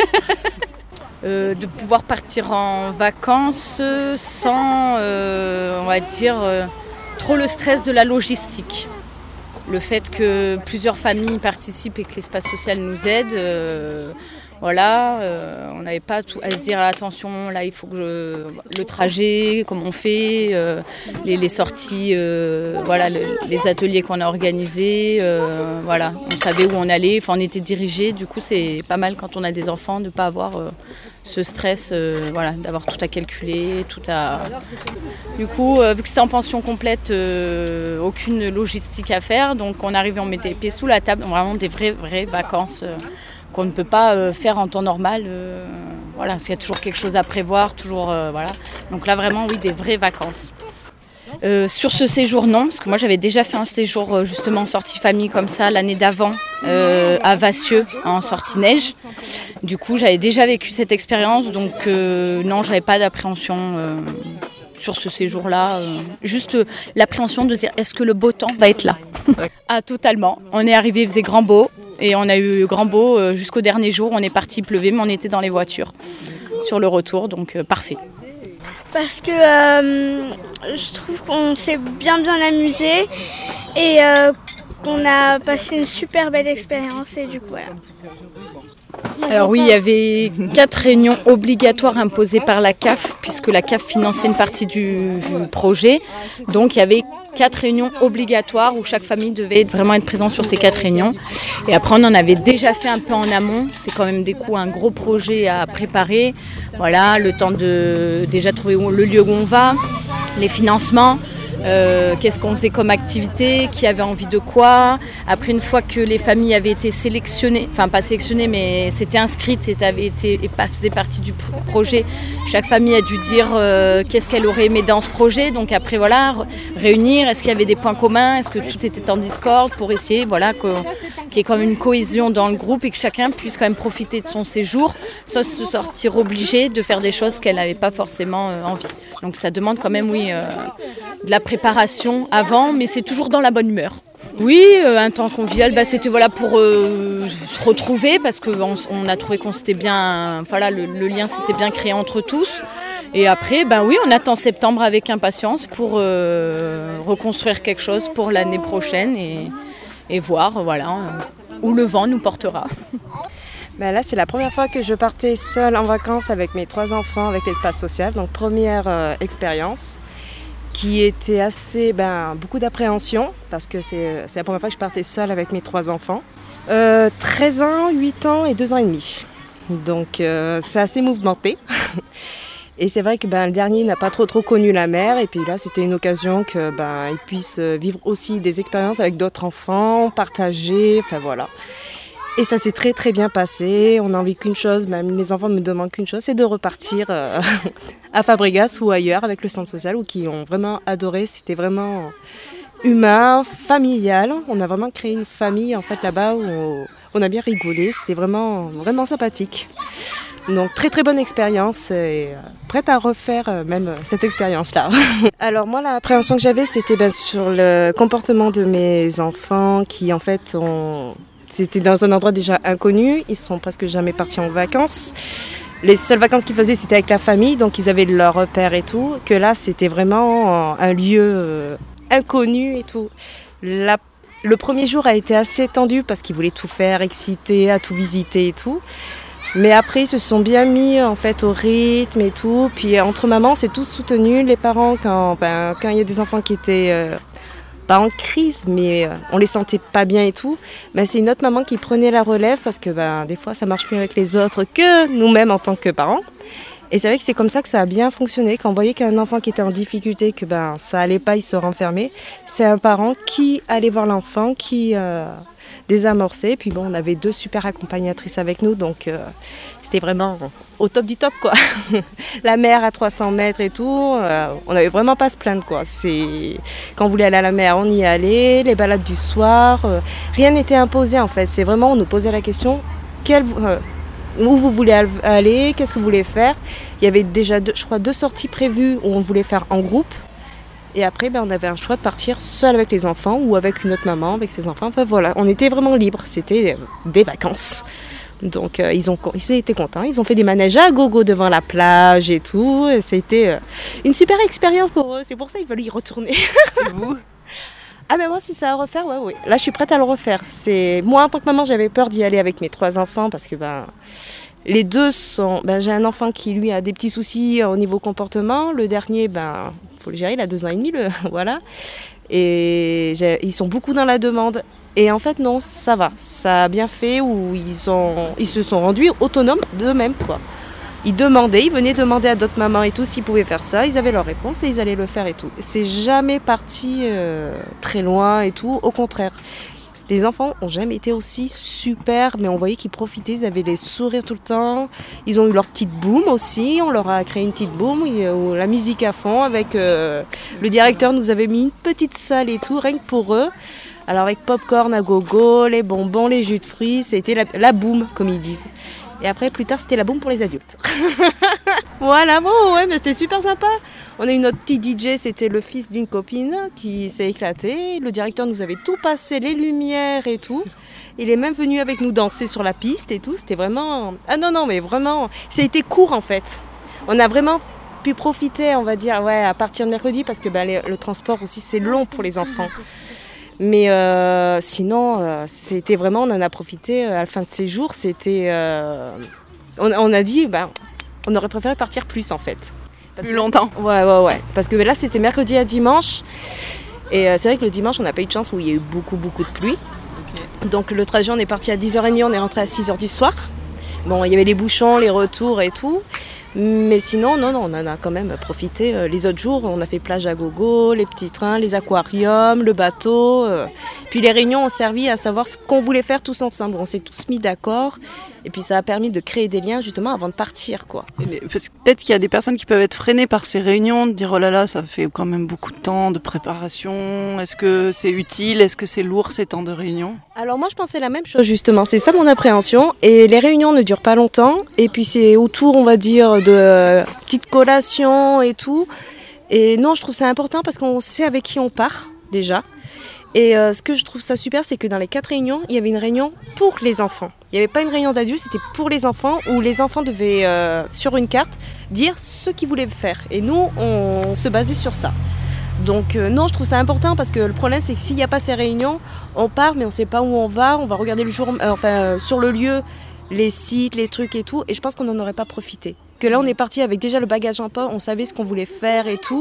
euh, de pouvoir partir en vacances sans, euh, on va dire, euh, trop le stress de la logistique. Le fait que plusieurs familles participent et que l'espace social nous aide, euh, voilà, euh, on n'avait pas tout à se dire attention, là il faut que je, le trajet, comment on fait, euh, les, les sorties, euh, voilà, le, les ateliers qu'on a organisés, euh, voilà, on savait où on allait, enfin on était dirigés, du coup c'est pas mal quand on a des enfants de ne pas avoir euh, ce stress, euh, voilà, d'avoir tout à calculer, tout à... Du coup, euh, vu que c'était en pension complète, euh, aucune logistique à faire, donc on arrivait, on mettait les pieds sous la table, vraiment des vraies, vraies vacances euh, qu'on ne peut pas euh, faire en temps normal, euh, voilà, parce qu'il y a toujours quelque chose à prévoir, toujours, euh, voilà. Donc là vraiment, oui, des vraies vacances. Euh, sur ce séjour, non, parce que moi j'avais déjà fait un séjour euh, justement en sortie famille comme ça l'année d'avant euh, à Vassieux en sortie neige. Du coup j'avais déjà vécu cette expérience, donc euh, non, j'avais pas d'appréhension euh, sur ce séjour-là. Euh, juste euh, l'appréhension de dire est-ce que le beau temps va être là. Ah totalement. On est arrivé, il faisait grand beau et on a eu grand beau euh, jusqu'au dernier jour. On est parti, il pleuvait, mais on était dans les voitures sur le retour, donc euh, parfait. Parce que euh, je trouve qu'on s'est bien bien amusé et euh, qu'on a passé une super belle expérience et du coup voilà. Alors oui, il y avait quatre réunions obligatoires imposées par la C A F puisque la C A F finançait une partie du, du projet. Donc il y avait quatre réunions obligatoires où chaque famille devait vraiment être présente sur ces quatre réunions. Et après on en avait déjà fait un peu en amont. C'est quand même des coups un gros projet à préparer. Voilà, le temps de déjà trouver le lieu où on va, les financements. Euh, qu'est-ce qu'on faisait comme activité, qui avait envie de quoi. Après, une fois que les familles avaient été sélectionnées, enfin pas sélectionnées, mais s'étaient inscrites et avaient été et faisaient partie du projet, chaque famille a dû dire euh, qu'est-ce qu'elle aurait aimé dans ce projet. Donc après, voilà, réunir, est-ce qu'il y avait des points communs, est-ce que tout était en discorde pour essayer, voilà, que, qu'il y ait quand même une cohésion dans le groupe et que chacun puisse quand même profiter de son séjour, sans se sortir obligé de faire des choses qu'elle n'avait pas forcément euh, envie. Donc ça demande quand même, oui, euh, de la préparation avant, mais c'est toujours dans la bonne humeur. Oui, euh, un temps convivial, bah, c'était voilà, pour euh, se retrouver, parce qu'on on a trouvé qu'on s'était bien, voilà, le, le lien s'était bien créé entre tous. Et après, bah, oui, on attend septembre avec impatience pour euh, reconstruire quelque chose pour l'année prochaine et, et voir voilà, où le vent nous portera. Ben là, c'est la première fois que je partais seule en vacances avec mes trois enfants, avec l'espace social. Donc, première euh, expérience qui était assez, ben, beaucoup d'appréhension parce que c'est, c'est la première fois que je partais seule avec mes trois enfants. Euh, treize ans, huit ans et deux ans et demi. Donc, euh, c'est assez mouvementé. Et c'est vrai que ben, le dernier n'a pas trop trop connu la mer. Et puis là, c'était une occasion que ben, il puisse vivre aussi des expériences avec d'autres enfants, partager, enfin voilà. Et ça s'est très très bien passé. On n'a envie qu'une chose, même les enfants me demandent qu'une chose, c'est de repartir euh, à Fabregas ou ailleurs avec le centre social, ou qui ont vraiment adoré. C'était vraiment humain, familial. On a vraiment créé une famille en fait là-bas où on, on a bien rigolé. C'était vraiment vraiment sympathique. Donc très très bonne expérience et euh, prête à refaire euh, même cette expérience-là. Alors moi l'appréhension que j'avais c'était ben, sur le comportement de mes enfants qui en fait ont... C'était dans un endroit déjà inconnu, ils sont presque jamais partis en vacances. les seules vacances qu'ils faisaient, c'était avec la famille, donc ils avaient leur repère et tout. Que là, c'était vraiment un lieu euh, inconnu et tout. La, le premier jour a été assez tendu parce qu'ils voulaient tout faire, excités, à tout visiter et tout. Mais après, ils se sont bien mis en fait au rythme et tout. Puis entre mamans, c'est tous soutenu. Les parents, quand ben, quand il y a des enfants qui étaient euh, pas en crise, mais euh, on les sentait pas bien et tout, ben, c'est une autre maman qui prenait la relève parce que ben, des fois, ça marche mieux avec les autres que nous-mêmes en tant que parents. Et c'est vrai que c'est comme ça que ça a bien fonctionné. Quand on voyait qu'un enfant qui était en difficulté, que ben, ça allait pas, il se renfermait, c'est un parent qui allait voir l'enfant, qui... Euh, désamorcé. Puis bon, on avait deux super accompagnatrices avec nous, donc euh, c'était vraiment au top du top, quoi. La mer à trois cents mètres et tout, euh, on n'avait vraiment pas à se plaindre, quoi. C'est... Quand on voulait aller à la mer, on y allait, les balades du soir, euh, rien n'était imposé en fait. C'est vraiment, on nous posait la question, quel, euh, où vous voulez aller, qu'est-ce que vous voulez faire. Il y avait déjà, deux, je crois, deux sorties prévues où on voulait faire en groupe. Et après, ben, on avait un choix de partir seul avec les enfants ou avec une autre maman, avec ses enfants. Enfin voilà, on était vraiment libres. C'était des vacances. Donc euh, ils ont ils étaient contents. Ils ont fait des manèges à gogo devant la plage et tout. Et c'était euh, une super expérience pour eux. C'est pour ça qu'ils veulent y retourner. Et vous ? Ah mais moi si ça à refaire, ouais, ouais. Là je suis prête à le refaire. C'est... Moi en tant que maman, j'avais peur d'y aller avec mes trois enfants parce que ben... Les deux sont... Ben, j'ai un enfant qui, lui, a des petits soucis au niveau comportement. Le dernier, ben, faut le gérer, il a deux ans et demi, le... voilà. Et j'ai... ils sont beaucoup dans la demande. Et en fait, non, ça va. Ça a bien fait où ils, ont... ils se sont rendus autonomes d'eux-mêmes, quoi. Ils demandaient, ils venaient demander à d'autres mamans et tout s'ils pouvaient faire ça. Ils avaient leur réponse et ils allaient le faire et tout. C'est jamais parti euh, très loin et tout. Au contraire. Les enfants n'ont jamais été aussi super, mais on voyait qu'ils profitaient, ils avaient les sourires tout le temps. Ils ont eu leur petite boom aussi, on leur a créé une petite boom, où la musique à fond, avec euh, le directeur nous avait mis une petite salle et tout, rien que pour eux. Alors avec popcorn à gogo, les bonbons, les jus de fruits, c'était la, la boom, comme ils disent. Et après, plus tard, c'était la boom pour les adultes. Voilà, bon, ouais, mais c'était super sympa. On a eu notre petit D J, c'était le fils d'une copine qui s'est éclaté. Le directeur nous avait tout passé, les lumières et tout. Il est même venu avec nous danser sur la piste et tout. C'était vraiment... Ah non, non, mais vraiment... Ça a été court, en fait. On a vraiment pu profiter, on va dire, ouais, à partir de mercredi, parce que bah, les, le transport aussi, c'est long pour les enfants. Mais euh, sinon, euh, c'était vraiment, on en a profité euh, à la fin de ces jours. C'était, euh, on, on a dit, bah, on aurait préféré partir plus en fait. Parce plus longtemps. Que, ouais, ouais, ouais. Parce que là, c'était mercredi à dimanche. Et euh, c'est vrai que le dimanche, on n'a pas eu de chance où il y a eu beaucoup, beaucoup de pluie. Okay. Donc le trajet, on est parti à dix heures trente, on est rentré à six heures du soir. Bon, il y avait les bouchons, les retours et tout. Mais sinon, non, non, on en a quand même profité. Les autres jours, on a fait plage à gogo, les petits trains, les aquariums, le bateau. Puis les réunions ont servi à savoir ce qu'on voulait faire tous ensemble. On s'est tous mis d'accord. Et puis ça a permis de créer des liens justement avant de partir, quoi. Peut-être qu'il y a des personnes qui peuvent être freinées par ces réunions, de dire oh là là, ça fait quand même beaucoup de temps de préparation. Est-ce que c'est utile? Est-ce que c'est lourd ces temps de réunion? Alors moi je pensais la même chose justement, c'est ça mon appréhension. Et les réunions ne durent pas longtemps. Et puis c'est autour, on va dire, de petites collations et tout. Et non, je trouve ça important parce qu'on sait avec qui on part déjà. Et euh, ce que je trouve ça super, c'est que dans les quatre réunions, il y avait une réunion pour les enfants. Il n'y avait pas une réunion d'adultes, c'était pour les enfants, où les enfants devaient, euh, sur une carte, dire ce qu'ils voulaient faire. Et nous, on se basait sur ça. Donc euh, non, je trouve ça important parce que le problème, c'est que s'il n'y a pas ces réunions, on part, mais on ne sait pas où on va. On va regarder le jour, euh, enfin, euh, sur le lieu, les sites, les trucs et tout. Et je pense qu'on n'en aurait pas profité. Que là, on est parti avec déjà le bagage en poche, on savait ce qu'on voulait faire et tout.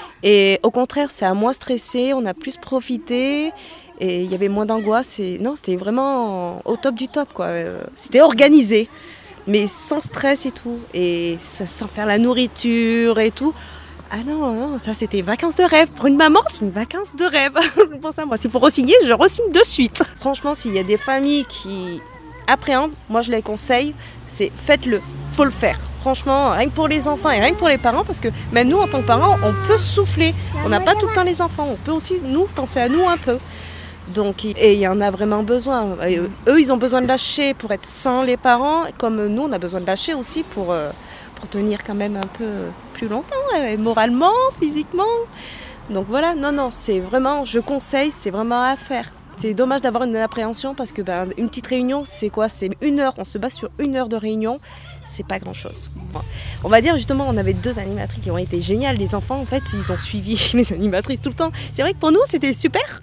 Et au contraire, c'est à moins stressé, on a plus profité et il y avait moins d'angoisse. Et non, c'était vraiment au top du top, quoi. C'était organisé, mais sans stress et tout. Et sans faire la nourriture et tout. Ah non, non, ça c'était vacances de rêve. Pour une maman, c'est une vacance de rêve. C'est pour ça, moi, si pour re-signer, je re-signe de suite. Franchement, s'il y a des familles qui appréhendent, moi je les conseille, c'est faites-le, faut le faire. Franchement, rien que pour les enfants et rien que pour les parents, parce que même nous, en tant que parents, on peut souffler. On n'a pas tout le temps les enfants, on peut aussi, nous, penser à nous un peu. Donc, et il y en a vraiment besoin. Et eux, ils ont besoin de lâcher pour être sans les parents, comme nous, on a besoin de lâcher aussi pour, euh, pour tenir quand même un peu plus longtemps, ouais, moralement, physiquement. Donc voilà, non, non, c'est vraiment, je conseille, c'est vraiment à faire. c'est dommage d'avoir une appréhension parce que ben, une petite réunion, c'est quoi? C'est une heure, on se base sur une heure de réunion, c'est pas grand-chose. On va dire justement, on avait deux animatrices qui ont été géniales. Les enfants, en fait, ils ont suivi les animatrices tout le temps. C'est vrai que pour nous, c'était super.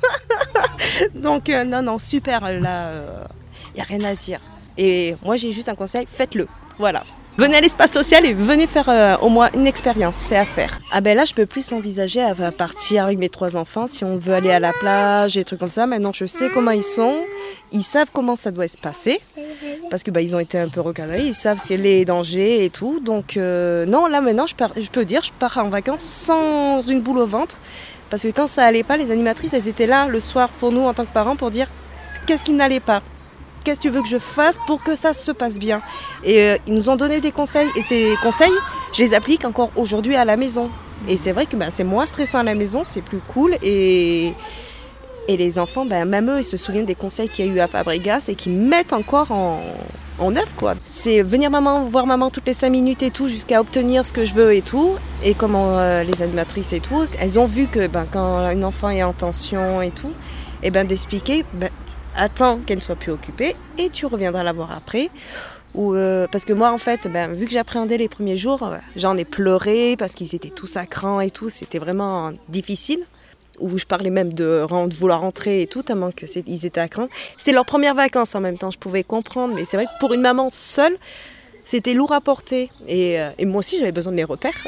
Donc euh, non, non, super, là, il euh, n'y a rien à dire. Et moi, j'ai juste un conseil, faites-le, voilà. Venez à l'espace social et venez faire euh, au moins une expérience, c'est à faire. Ah ben là, je peux plus envisager à partir avec mes trois enfants si on veut aller à la plage et des trucs comme ça. Maintenant, je sais comment ils sont, ils savent comment ça doit se passer parce que bah, ils ont été un peu recadrés, ils savent s'il y a les dangers et tout. Donc euh, non, là maintenant, je, pars, je peux dire, je pars en vacances sans une boule au ventre parce que quand ça allait pas, les animatrices, elles étaient là le soir pour nous en tant que parents pour dire qu'est-ce qui n'allait pas. Qu'est-ce que tu veux que je fasse pour que ça se passe bien? Et euh, ils nous ont donné des conseils. Et ces conseils, je les applique encore aujourd'hui à la maison. Et c'est vrai que ben, c'est moins stressant à la maison, c'est plus cool. Et, et les enfants, ben, même eux, ils se souviennent des conseils qu'il y a eu à Fabregas et qu'ils mettent encore en, en œuvre, quoi. C'est venir maman, voir maman toutes les cinq minutes et tout, jusqu'à obtenir ce que je veux et tout. Et comment euh, les animatrices et tout, elles ont vu que ben, quand un enfant est en tension et tout, et ben, d'expliquer... Ben, attends qu'elle ne soit plus occupée et tu reviendras la voir après. Ou, euh, parce que moi, en fait, ben, vu que j'appréhendais les premiers jours, euh, j'en ai pleuré parce qu'ils étaient tous à cran et tout. C'était vraiment difficile. Où je parlais même de, de vouloir rentrer et tout, tellement qu'ils étaient à cran. C'était leurs premières vacances en même temps, je pouvais comprendre. Mais c'est vrai que pour une maman seule, c'était lourd à porter. Et, euh, et moi aussi, j'avais besoin de mes repères.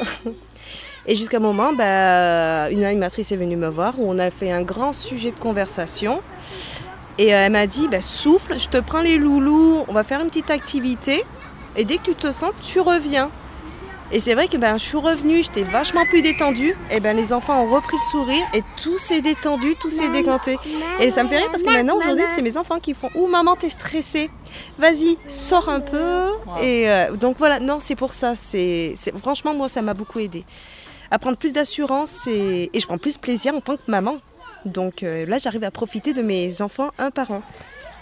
Et jusqu'à un moment, ben, une animatrice est venue me voir où on a fait un grand sujet de conversation. Et elle m'a dit, bah, souffle, je te prends les loulous, on va faire une petite activité. Et dès que tu te sens, tu reviens. Et c'est vrai que ben, je suis revenue, j'étais vachement plus détendue. Et ben, les enfants ont repris le sourire et tout s'est détendu, tout s'est décanté. Et ça me fait rire parce que maintenant, aujourd'hui, c'est mes enfants qui font « Ouh, maman, t'es stressée. Vas-y, sors un peu. » Et euh, donc voilà, non, c'est pour ça. C'est, c'est, franchement, moi, ça m'a beaucoup aidée. À prendre plus d'assurance et, et je prends plus de plaisir en tant que maman. Donc euh, là, j'arrive à profiter de mes enfants un par un.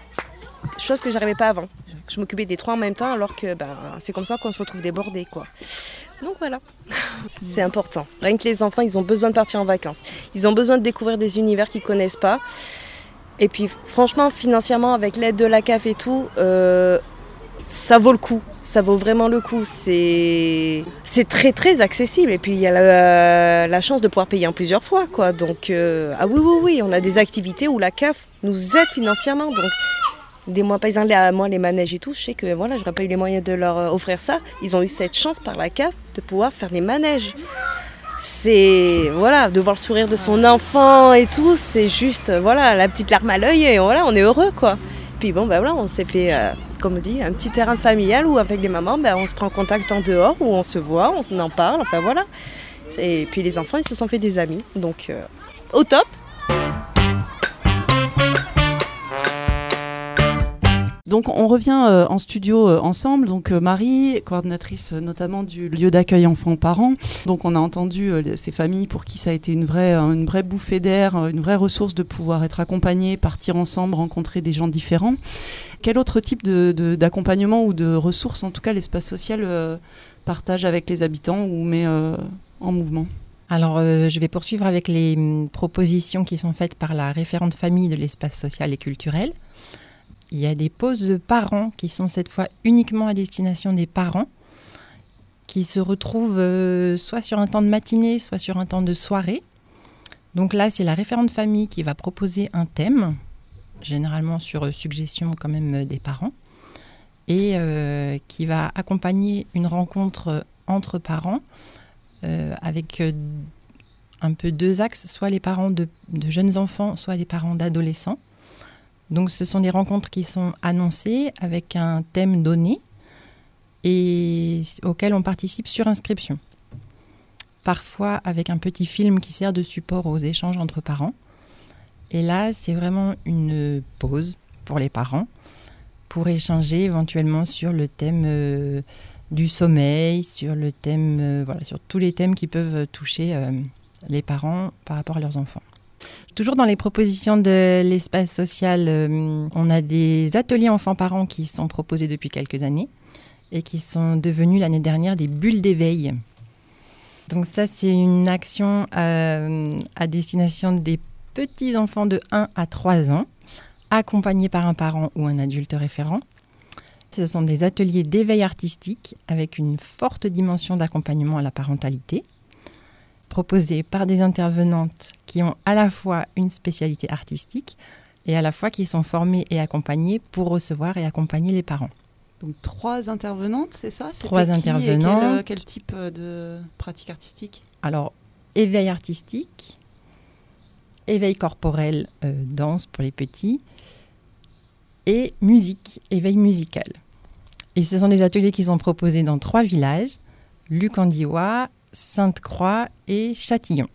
Chose que j'arrivais pas avant. Je m'occupais des trois en même temps, alors que ben, c'est comme ça qu'on se retrouve débordés, quoi. Donc voilà, c'est important. Rien que les enfants, ils ont besoin de partir en vacances. Ils ont besoin de découvrir des univers qu'ils connaissent pas. Et puis franchement, financièrement, avec l'aide de la C A F et tout, euh, ça vaut le coup. Ça vaut vraiment le coup. C'est, c'est très très accessible. Et puis il y a la, la chance de pouvoir payer en plusieurs fois, quoi. Donc euh, ah oui oui oui, on a des activités où la C A F nous aide financièrement. Donc des mois, par exemple, à moi les manèges et tout, je sais que voilà, j'aurais pas eu les moyens de leur offrir ça. Ils ont eu cette chance par la C A F de pouvoir faire des manèges. C'est voilà, de voir le sourire de son enfant et tout, c'est juste voilà la petite larme à l'œil et voilà, on est heureux, quoi. Puis bon, ben voilà, on s'est fait, euh, comme on dit, un petit terrain familial où avec les mamans, ben, on se prend contact en dehors, où on se voit, on en parle, enfin voilà. Et puis les enfants, ils se sont fait des amis, donc euh, au top. Donc on revient euh, en studio euh, ensemble, donc euh, Marie, coordinatrice euh, notamment du lieu d'accueil enfants-parents. Donc on a entendu euh, ces familles pour qui ça a été une vraie, euh, une vraie bouffée d'air, euh, une vraie ressource de pouvoir être accompagnés, partir ensemble, rencontrer des gens différents. Quel autre type de, de, d'accompagnement ou de ressources, en tout cas l'espace social, euh, partage avec les habitants ou met euh, en mouvement ? Alors, euh, je vais poursuivre avec les m, propositions qui sont faites par la référente famille de l'espace social et culturel. Il y a des pauses de parents qui sont cette fois uniquement à destination des parents, qui se retrouvent euh, soit sur un temps de matinée, soit sur un temps de soirée. Donc là, c'est la référente famille qui va proposer un thème, généralement sur euh, suggestion quand même euh, des parents, et euh, qui va accompagner une rencontre entre parents euh, avec euh, un peu deux axes, soit les parents de, de jeunes enfants, soit les parents d'adolescents. Donc ce sont des rencontres qui sont annoncées avec un thème donné et auquel on participe sur inscription. Parfois avec un petit film qui sert de support aux échanges entre parents. Et là, c'est vraiment une pause pour les parents pour échanger éventuellement sur le thème euh, du sommeil, sur le thème, euh, voilà, sur tous les thèmes qui peuvent toucher euh, les parents par rapport à leurs enfants. Toujours dans les propositions de l'espace social, euh, on a des ateliers enfants-parents qui sont proposés depuis quelques années et qui sont devenus l'année dernière des bulles d'éveil. Donc ça, c'est une action euh, à destination des petits enfants de un à trois ans, accompagnés par un parent ou un adulte référent. Ce sont des ateliers d'éveil artistique avec une forte dimension d'accompagnement à la parentalité, proposés par des intervenantes qui ont à la fois une spécialité artistique et à la fois qui sont formées et accompagnées pour recevoir et accompagner les parents. Donc trois intervenantes, c'est ça ? C'était Trois qui intervenants. Et quel, quel type de pratique artistique ? Alors, éveil artistique, éveil corporel, euh, danse pour les petits, et musique, éveil musical. Et ce sont des ateliers qui sont proposés dans trois villages, Luc-en-Diois, Sainte-Croix et Châtillon.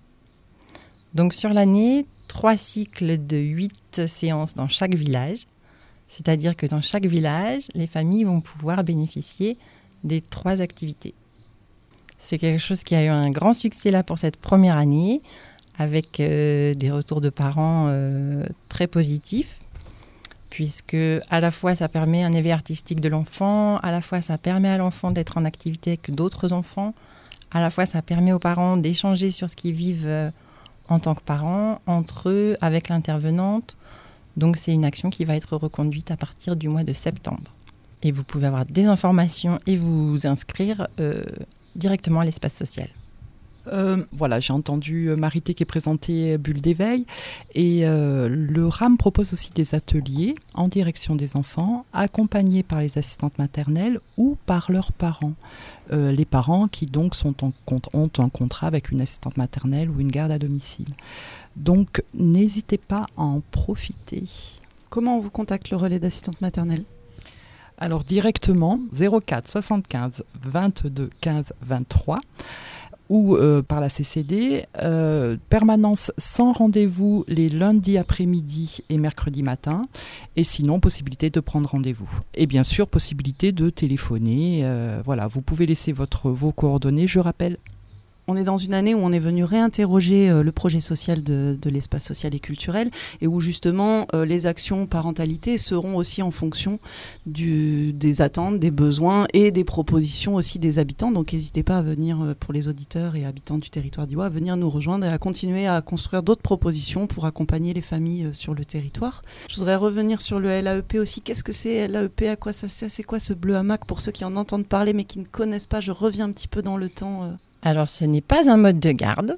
Donc sur l'année, trois cycles de huit séances dans chaque village. C'est-à-dire que dans chaque village, les familles vont pouvoir bénéficier des trois activités. C'est quelque chose qui a eu un grand succès là pour cette première année, avec euh, des retours de parents euh, très positifs, puisque à la fois ça permet un éveil artistique de l'enfant, à la fois ça permet à l'enfant d'être en activité avec d'autres enfants, à la fois ça permet aux parents d'échanger sur ce qu'ils vivent euh, en tant que parents, entre eux, avec l'intervenante. Donc c'est une action qui va être reconduite à partir du mois de septembre. Et vous pouvez avoir des informations et vous inscrire euh, directement à l'espace social. Euh, voilà, j'ai entendu Marité qui est présentée Bulle d'éveil. Et euh, le R A M propose aussi des ateliers en direction des enfants, accompagnés par les assistantes maternelles ou par leurs parents. Euh, les parents qui donc sont en, ont un contrat avec une assistante maternelle ou une garde à domicile. Donc n'hésitez pas à en profiter. Comment on vous contacte, le relais d'assistante maternelle ? Alors directement, zéro quatre soixante-quinze vingt-deux quinze vingt-trois ou euh, par la C C D, euh, permanence sans rendez-vous les lundis après-midi et mercredi matin, et sinon possibilité de prendre rendez-vous. Et bien sûr, possibilité de téléphoner. Euh, voilà, vous pouvez laisser votre, vos coordonnées, je rappelle. On est dans une année où on est venu réinterroger euh, le projet social de, de l'espace social et culturel, et où justement euh, les actions parentalité seront aussi en fonction du, des attentes, des besoins et des propositions aussi des habitants. Donc n'hésitez pas à venir, euh, pour les auditeurs et habitants du territoire d'Iwa, à venir nous rejoindre et à continuer à construire d'autres propositions pour accompagner les familles euh, sur le territoire. Je voudrais revenir sur le L A E P aussi. Qu'est-ce que c'est L A E P ? À quoi ça sert ? C'est quoi ce bleu hamac pour ceux qui en entendent parler mais qui ne connaissent pas ? Je reviens un petit peu dans le temps. Euh. Alors, ce n'est pas un mode de garde,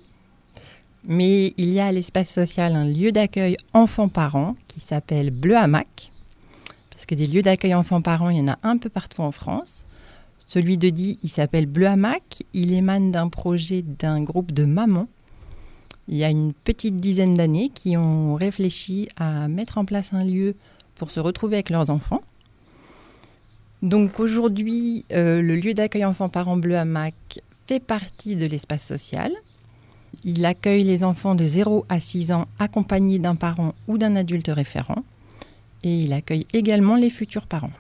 mais il y a à l'espace social un lieu d'accueil enfants-parents qui s'appelle Bleu Hamac, parce que des lieux d'accueil enfants-parents, il y en a un peu partout en France. Celui de Die, il s'appelle Bleu Hamac. Il émane d'un projet d'un groupe de mamans. Il y a une petite dizaine d'années qui ont réfléchi à mettre en place un lieu pour se retrouver avec leurs enfants. Donc aujourd'hui, euh, le lieu d'accueil enfants-parents Bleu Hamac fait partie de l'espace social. Il accueille les enfants de zéro à six ans accompagnés d'un parent ou d'un adulte référent. Et il accueille également les futurs parents.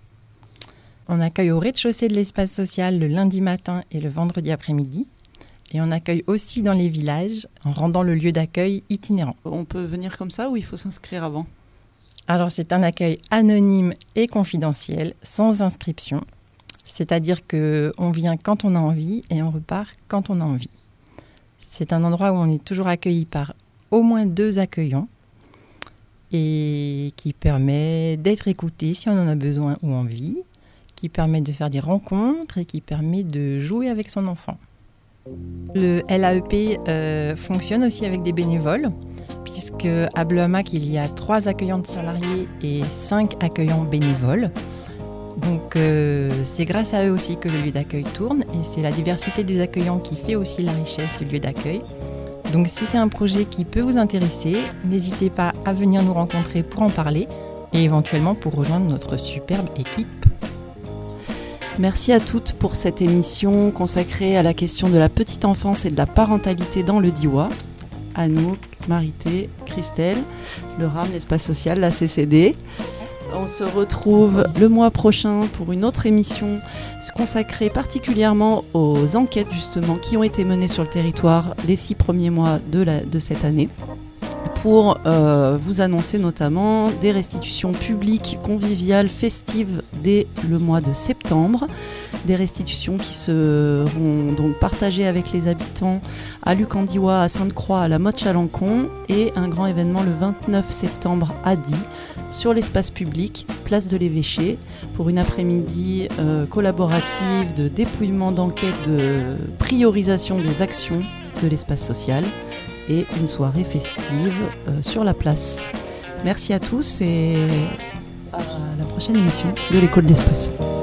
On accueille au rez-de-chaussée de l'espace social le lundi matin et le vendredi après-midi. Et on accueille aussi dans les villages en rendant le lieu d'accueil itinérant. On peut venir comme ça ou il faut s'inscrire avant ? Alors c'est un accueil anonyme et confidentiel, sans inscription. C'est-à-dire qu'on vient quand on a envie et on repart quand on a envie. C'est un endroit où on est toujours accueilli par au moins deux accueillants et qui permet d'être écouté si on en a besoin ou envie, qui permet de faire des rencontres et qui permet de jouer avec son enfant. Le L A E P euh, fonctionne aussi avec des bénévoles, puisque à Bleu Hamac, il y a trois accueillantes salariées et cinq accueillants bénévoles. Donc euh, c'est grâce à eux aussi que le lieu d'accueil tourne et c'est la diversité des accueillants qui fait aussi la richesse du lieu d'accueil. Donc si c'est un projet qui peut vous intéresser, n'hésitez pas à venir nous rencontrer pour en parler et éventuellement pour rejoindre notre superbe équipe. Merci à toutes pour cette émission consacrée à la question de la petite enfance et de la parentalité dans le Diois. Anouk, Marité, Christelle, le R A M, l'espace social, la C C D. On se retrouve le mois prochain pour une autre émission consacrée particulièrement aux enquêtes justement qui ont été menées sur le territoire les six premiers mois de, la, de cette année. pour euh, vous annoncer notamment des restitutions publiques, conviviales, festives dès le mois de septembre. Des restitutions qui seront donc partagées avec les habitants à Lucandiwa, à Sainte-Croix, à la Motte-Chalancon et un grand événement le vingt-neuf septembre à Die sur l'espace public, place de l'Évêché, pour une après-midi euh, collaborative de dépouillement d'enquête, de priorisation des actions de l'espace social et une soirée festive euh, sur la place. Merci à tous et à la prochaine émission de l'Écho de l'espace.